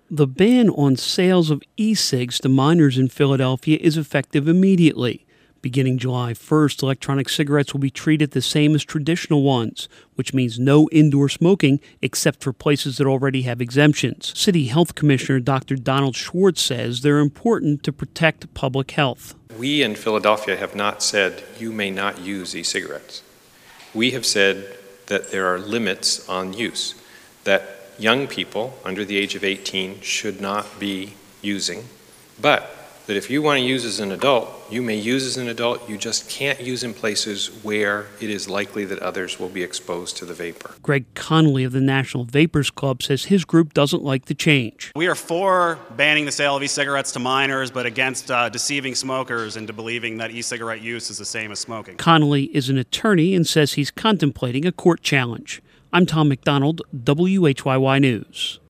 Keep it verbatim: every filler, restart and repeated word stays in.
The ban on sales of e-cigs to minors in Philadelphia is effective immediately. Beginning July first, electronic cigarettes will be treated the same as traditional ones, which means no indoor smoking except for places that already have exemptions. City Health Commissioner Doctor Donald Schwartz says they're important to protect public health. We in Philadelphia have not said you may not use e-cigarettes. We have said that there are limits on use, that young people under the age of eighteen should not be using, but that if you want to use as an adult, you may use as an adult, you just can't use in places where it is likely that others will be exposed to the vapor. Greg Connolly of the National Vapors Club says his group doesn't like the change. We are for banning the sale of e-cigarettes to minors, but against uh, deceiving smokers into believing that e-cigarette use is the same as smoking. Connolly is an attorney and says he's contemplating a court challenge. I'm Tom McDonald, W H Y Y News.